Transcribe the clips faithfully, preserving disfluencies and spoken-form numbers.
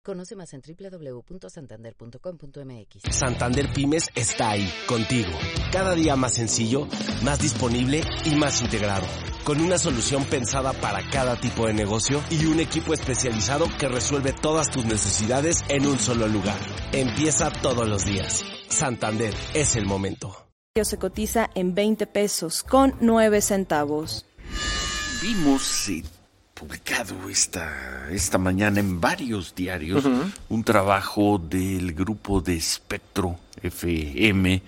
Conoce más en doble u doble u doble u punto santander punto com punto m x. Santander Pymes está ahí, contigo. Cada día más sencillo, más disponible y más integrado. Con una solución pensada para cada tipo de negocio y un equipo especializado que resuelve todas tus necesidades en un solo lugar. Empieza todos los días. Santander, es el momento. Se cotiza en veinte pesos con nueve centavos. Vimos eh, publicado esta, esta mañana en varios diarios uh-huh. un trabajo del grupo de Espectro F M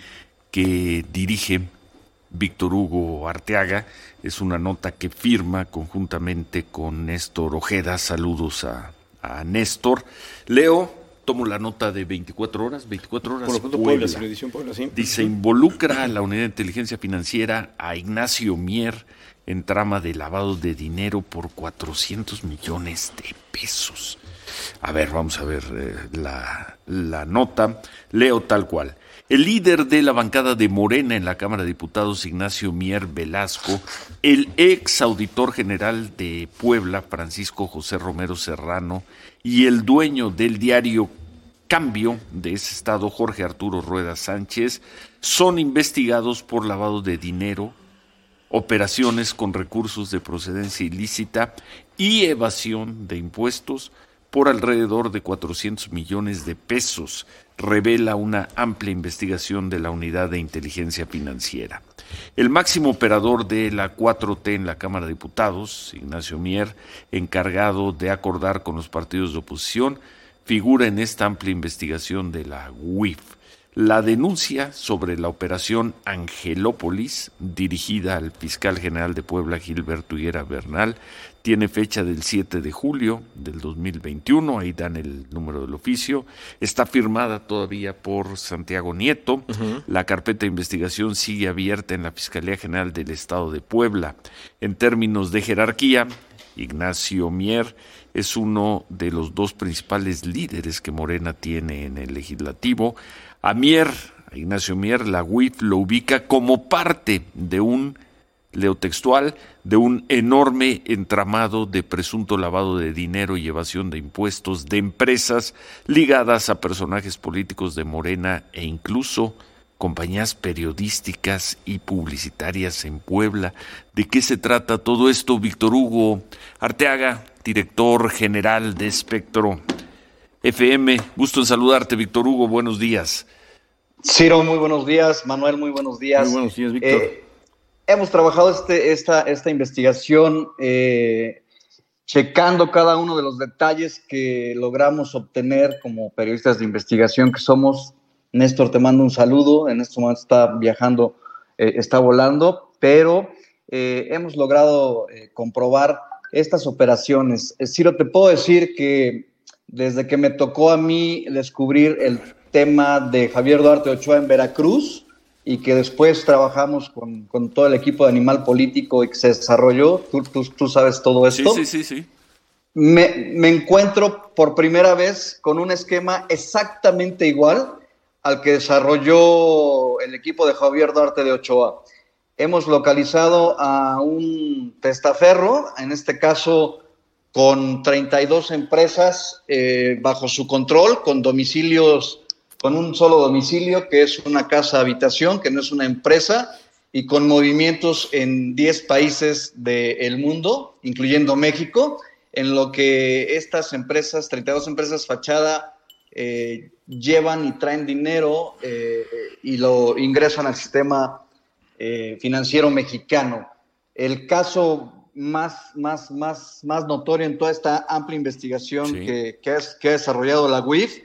que dirige Víctor Hugo Arteaga. Es una nota que firma conjuntamente con Néstor Ojeda. Saludos a, a Néstor. Leo, tomo la nota de veinticuatro horas. veinticuatro horas. Por lo pronto, Puebla, Puebla, edición Puebla, sí. Dice, involucra a la Unidad de Inteligencia Financiera a Ignacio Mier en trama de lavado de dinero por cuatrocientos millones de pesos. A ver, vamos a ver eh, la, la nota. Leo tal cual. El líder de la bancada de Morena en la Cámara de Diputados, Ignacio Mier Velasco, el ex auditor general de Puebla, Francisco José Romero Serrano, y el dueño del diario Cambio de ese estado, Jorge Arturo Rueda Sánchez, son investigados por lavado de dinero, operaciones con recursos de procedencia ilícita y evasión de impuestos por alrededor de cuatrocientos millones de pesos, revela una amplia investigación de la Unidad de Inteligencia Financiera. El máximo operador de la cuatro T en la Cámara de Diputados, Ignacio Mier, encargado de acordar con los partidos de oposición, figura en esta amplia investigación de la U I F. La denuncia sobre la operación Angelópolis, dirigida al fiscal general de Puebla, Gilberto Higuera Bernal, tiene fecha del siete de julio del dos mil veintiuno, ahí dan el número del oficio, está firmada todavía por Santiago Nieto. Uh-huh. La carpeta de investigación sigue abierta en la Fiscalía General del Estado de Puebla. En términos de jerarquía, Ignacio Mier es uno de los dos principales líderes que Morena tiene en el legislativo. A Mier, a Ignacio Mier, la U I F lo ubica como parte de un, leo textual, de un enorme entramado de presunto lavado de dinero y evasión de impuestos de empresas ligadas a personajes políticos de Morena e incluso compañías periodísticas y publicitarias en Puebla. ¿De qué se trata todo esto? Víctor Hugo Arteaga, director general de Espectro F M. Gusto en saludarte, Víctor Hugo. Buenos días. Ciro, muy buenos días. Manuel, muy buenos días. Muy buenos días, Víctor. Eh, hemos trabajado este, esta, esta investigación eh, checando cada uno de los detalles que logramos obtener como periodistas de investigación que somos. Néstor, te mando un saludo. En este momento está viajando, eh, está volando, pero eh, hemos logrado eh, comprobar estas operaciones. Eh, Ciro, te puedo decir que desde que me tocó a mí descubrir el tema de Javier Duarte Ochoa en Veracruz y que después trabajamos con, con todo el equipo de Animal Político y que se desarrolló, tú, tú, tú sabes todo esto. Sí, sí, sí, sí. Me, me encuentro por primera vez con un esquema exactamente igual al que desarrolló el equipo de Javier Duarte de Ochoa. Hemos localizado a un testaferro, en este caso con treinta y dos empresas eh, bajo su control, con domicilios, con un solo domicilio, que es una casa habitación, que no es una empresa, y con movimientos en diez países del mundo, incluyendo México, en lo que estas empresas, treinta y dos empresas fachada, eh, llevan y traen dinero eh, y lo ingresan al sistema eh, financiero mexicano. El caso más, más, más, más notorio en toda esta amplia investigación sí. que, que, es, que ha desarrollado la U I F,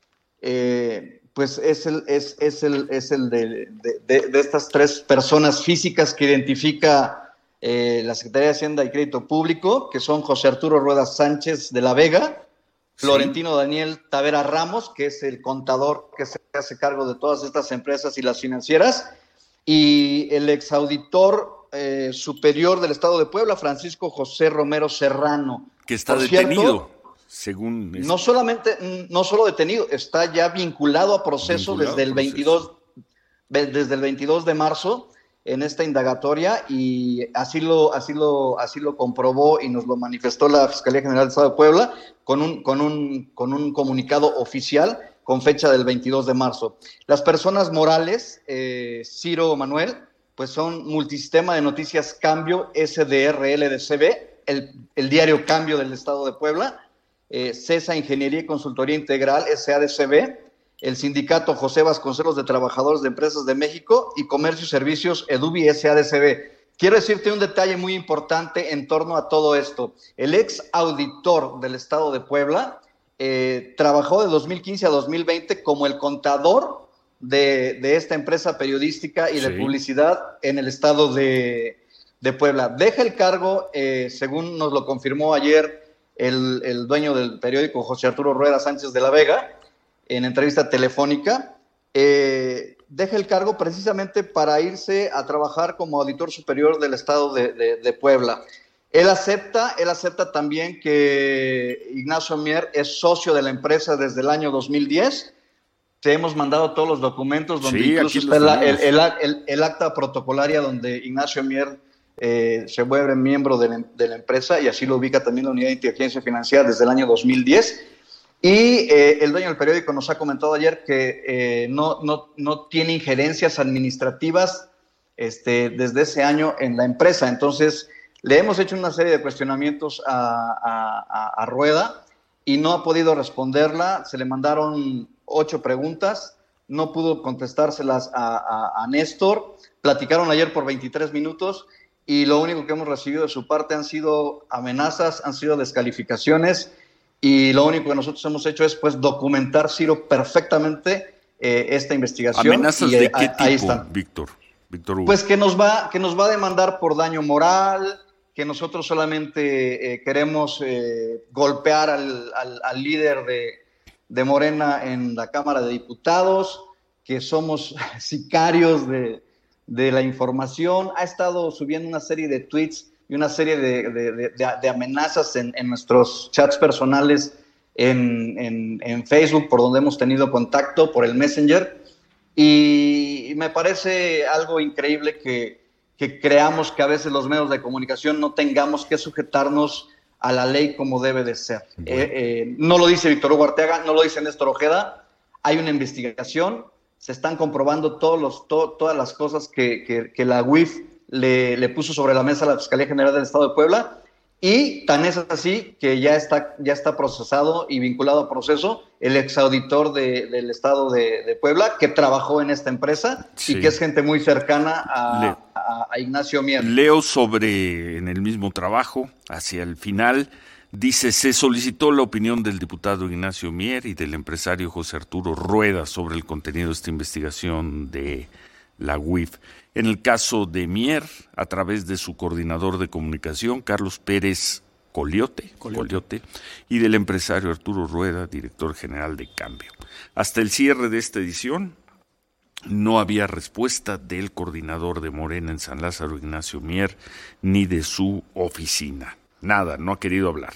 eh, pues es el, es, es el, es el de, de, de, de estas tres personas físicas que identifica eh, la Secretaría de Hacienda y Crédito Público, que son José Arturo Rueda Sánchez de la Vega, sí. Florentino Daniel Tavera Ramos, que es el contador que se hace cargo de todas estas empresas y las financieras, y el exauditor Eh, superior del Estado de Puebla, Francisco José Romero Serrano. Que está Por detenido, cierto, según... No solamente, no solo detenido, está ya vinculado a proceso, vinculado desde, el proceso. veintidós, desde el veintidós de marzo, en esta indagatoria y así lo, así lo, así lo comprobó y nos lo manifestó la Fiscalía General del Estado de Puebla con un, con un, con un comunicado oficial con fecha del veintidós de marzo. Las personas morales, eh, Ciro Manuel, pues son Multisistema de Noticias Cambio, S D R L de C B, el, el diario Cambio del Estado de Puebla, eh, CESA Ingeniería y Consultoría Integral, S A D C B, el sindicato José Vasconcelos de Trabajadores de Empresas de México y Comercio y Servicios Edubi S A D C B. Quiero decirte un detalle muy importante en torno a todo esto. El ex auditor del Estado de Puebla eh, trabajó de dos mil quince a dos mil veinte como el contador de, de esta empresa periodística y de sí. publicidad en el Estado de, de Puebla. Deja el cargo, eh, según nos lo confirmó ayer el, el dueño del periódico, José Arturo Rueda Sánchez de la Vega, en entrevista telefónica, eh, deja el cargo precisamente para irse a trabajar como auditor superior del Estado de, de, de Puebla. Él acepta, él acepta también que Ignacio Mier es socio de la empresa desde el año dos mil diez. Te hemos mandado todos los documentos donde sí, incluso está la, el, el, el, el acta protocolaria donde Ignacio Mier eh, se vuelve miembro de la, de la empresa y así lo ubica también la Unidad de Inteligencia Financiera desde el año dos mil diez. Y eh, el dueño del periódico nos ha comentado ayer que eh, no, no, no tiene injerencias administrativas este, desde ese año en la empresa. Entonces, le hemos hecho una serie de cuestionamientos a, a, a Rueda y no ha podido responderla. Se le mandaron ocho preguntas, no pudo contestárselas a, a, a Néstor. Platicaron ayer por veintitrés minutos y lo único que hemos recibido de su parte han sido amenazas, han sido descalificaciones. Y lo único que nosotros hemos hecho es pues documentar, Ciro, perfectamente eh, esta investigación. ¿Amenazas y, de eh, qué ahí tipo, están. Víctor? Víctor Hugo. Pues que nos va, que nos va a demandar por daño moral, que nosotros solamente eh, queremos eh, golpear al, al, al líder de, de Morena en la Cámara de Diputados, que somos sicarios de, de la información. Ha estado subiendo una serie de tweets y una serie de, de, de, de amenazas en, en nuestros chats personales en, en, en Facebook, por donde hemos tenido contacto, por el Messenger, y me parece algo increíble que, que creamos que a veces los medios de comunicación no tengamos que sujetarnos a la ley como debe de ser. Bueno. Eh, eh, no lo dice Víctor Hugo Arteaga, no lo dice Néstor Ojeda, hay una investigación, se están comprobando todos los, to, todas las cosas que, que, que la U I F Le, le puso sobre la mesa a la Fiscalía General del Estado de Puebla y tan es así que ya está, ya está procesado y vinculado a proceso el exauditor de, del Estado de, de Puebla que trabajó en esta empresa sí. y que es gente muy cercana a, Le, a, a Ignacio Mier. Leo sobre, en el mismo trabajo, hacia el final, dice, se solicitó la opinión del diputado Ignacio Mier y del empresario José Arturo Rueda sobre el contenido de esta investigación de la U I F. En el caso de Mier, a través de su coordinador de comunicación, Carlos Pérez Coliote, Coliote. Coliote, y del empresario Arturo Rueda, director general de Cambio. Hasta el cierre de esta edición, no había respuesta del coordinador de Morena en San Lázaro, Ignacio Mier, ni de su oficina. Nada, no ha querido hablar.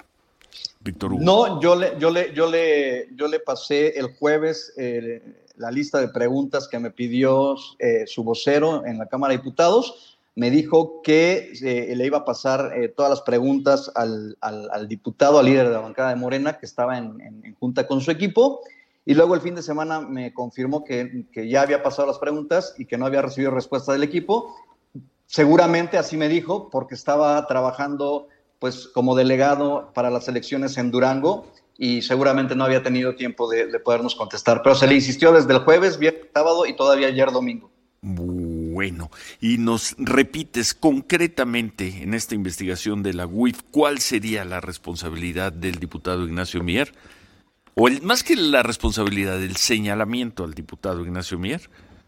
Víctor Hugo. No, yo le, yo le, yo le, yo le pasé el jueves eh, la lista de preguntas que me pidió eh, su vocero en la Cámara de Diputados. Me dijo que eh, le iba a pasar eh, todas las preguntas al, al, al diputado, al líder de la bancada de Morena, que estaba en, en, en junta con su equipo. Y luego el fin de semana me confirmó que, que ya había pasado las preguntas y que no había recibido respuesta del equipo. Seguramente así me dijo, porque estaba trabajando pues como delegado para las elecciones en Durango y seguramente no había tenido tiempo de, de podernos contestar. Pero se le insistió desde el jueves, viernes, sábado y todavía ayer domingo. Bueno, y nos repites concretamente en esta investigación de la U I F, ¿cuál sería la responsabilidad del diputado Ignacio Mier? O el, más que la responsabilidad, del señalamiento al diputado Ignacio Mier.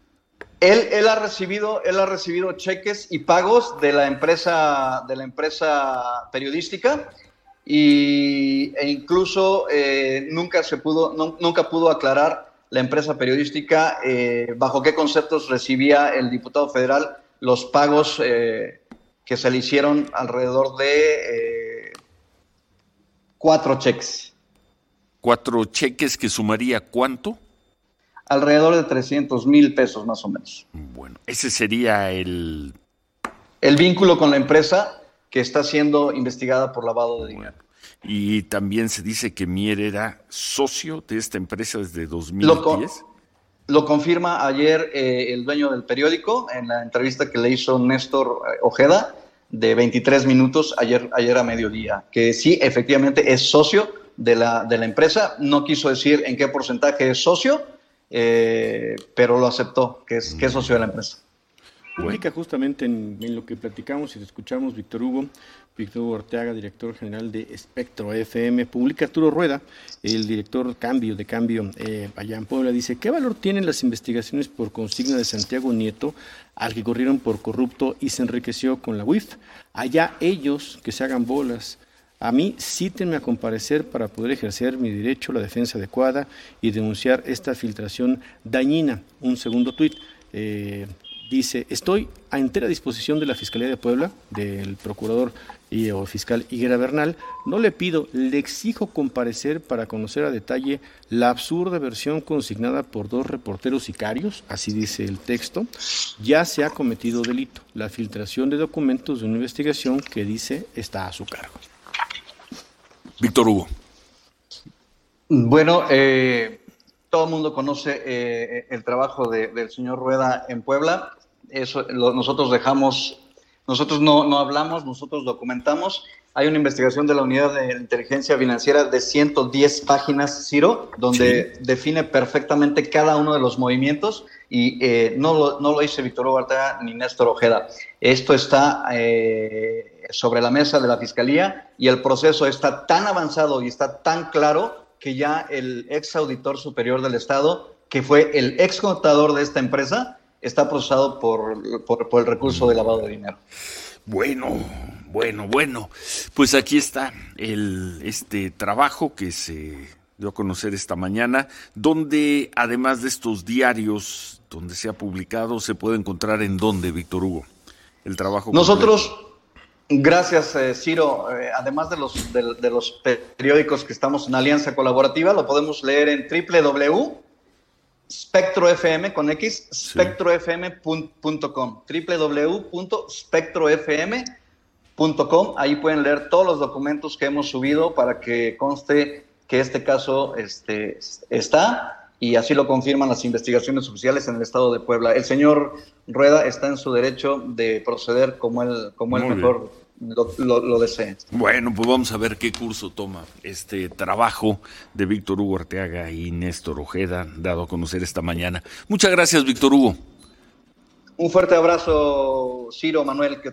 Él, él ha recibido, él ha recibido cheques y pagos de la empresa, de la empresa periodística y, e incluso eh, nunca se pudo, no, nunca pudo aclarar la empresa periodística eh, bajo qué conceptos recibía el diputado federal los pagos eh, que se le hicieron alrededor de eh, cuatro cheques. ¿Cuatro cheques que sumaría cuánto? alrededor de trescientos mil pesos más o menos. Bueno, ese sería el... El vínculo con la empresa que está siendo investigada por lavado de dinero. Bueno, y también se dice que Mier era socio de esta empresa desde dos mil diez. Lo, con, lo confirma ayer eh, el dueño del periódico en la entrevista que le hizo Néstor Ojeda de veintitrés minutos ayer, ayer a mediodía, que sí, efectivamente es socio de la, de la empresa. No quiso decir en qué porcentaje es socio, eh, pero lo aceptó, que es, que es socio de la empresa. Publica justamente en, en lo que platicamos y escuchamos, Víctor Hugo, Víctor Hugo Arteaga, director general de Espectro F M, publica Arturo Rueda, el director cambio de cambio eh, allá en Puebla, dice, ¿qué valor tienen las investigaciones por consigna de Santiago Nieto al que corrieron por corrupto y se enriqueció con la U I F? Allá ellos que se hagan bolas. A mí cítenme a comparecer para poder ejercer mi derecho a la defensa adecuada y denunciar esta filtración dañina. Un segundo tuit. Eh, Dice, estoy a entera disposición de la Fiscalía de Puebla, del procurador y o fiscal Higuera Bernal. No le pido, le exijo comparecer para conocer a detalle la absurda versión consignada por dos reporteros sicarios, así dice el texto. Ya se ha cometido delito, la filtración de documentos de una investigación que dice está a su cargo. Víctor Hugo. Bueno, eh... todo el mundo conoce eh, el trabajo de, del señor Rueda en Puebla. Eso lo, nosotros dejamos, nosotros no, no hablamos, nosotros documentamos. Hay una investigación de la Unidad de Inteligencia Financiera de ciento diez páginas, Ciro, donde sí. define perfectamente cada uno de los movimientos y eh, no, lo, no lo dice Víctor Hugo Arteaga ni Néstor Ojeda. Esto está eh, sobre la mesa de la Fiscalía y el proceso está tan avanzado y está tan claro que ya el ex auditor superior del Estado, que fue el ex contador de esta empresa, está procesado por, por, por el recurso de lavado de dinero. Bueno, bueno, bueno. Pues aquí está el, este trabajo que se dio a conocer esta mañana, donde además de estos diarios, donde se ha publicado, se puede encontrar en dónde, Víctor Hugo, el trabajo. Nosotros... Completo. Gracias, eh, Ciro. Eh, además de los, de, de los periódicos que estamos en alianza colaborativa, lo podemos leer en doble u doble u doble u punto spectro f m con X, spectro f m punto com, doble u doble u doble u punto spectro f m punto com. Ahí pueden leer todos los documentos que hemos subido para que conste que este caso este, está y así lo confirman las investigaciones oficiales en el estado de Puebla. El señor Rueda está en su derecho de proceder como él, como él mejor lo, lo, lo desee. Bueno, pues vamos a ver qué curso toma este trabajo de Víctor Hugo Arteaga y Néstor Ojeda, dado a conocer esta mañana. Muchas gracias, Víctor Hugo. Un fuerte abrazo, Ciro, Manuel, que